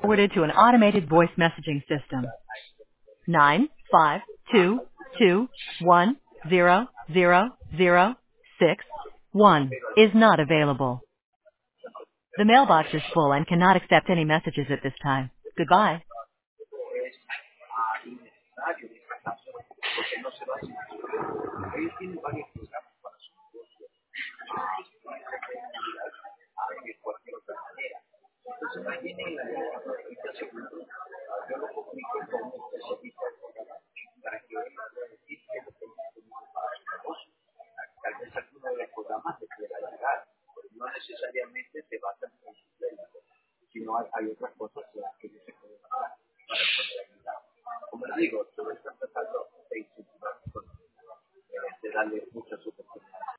Forwarded to an automated voice messaging system. 952210006 is not available. The mailbox is full and cannot accept any messages at this time. Goodbye.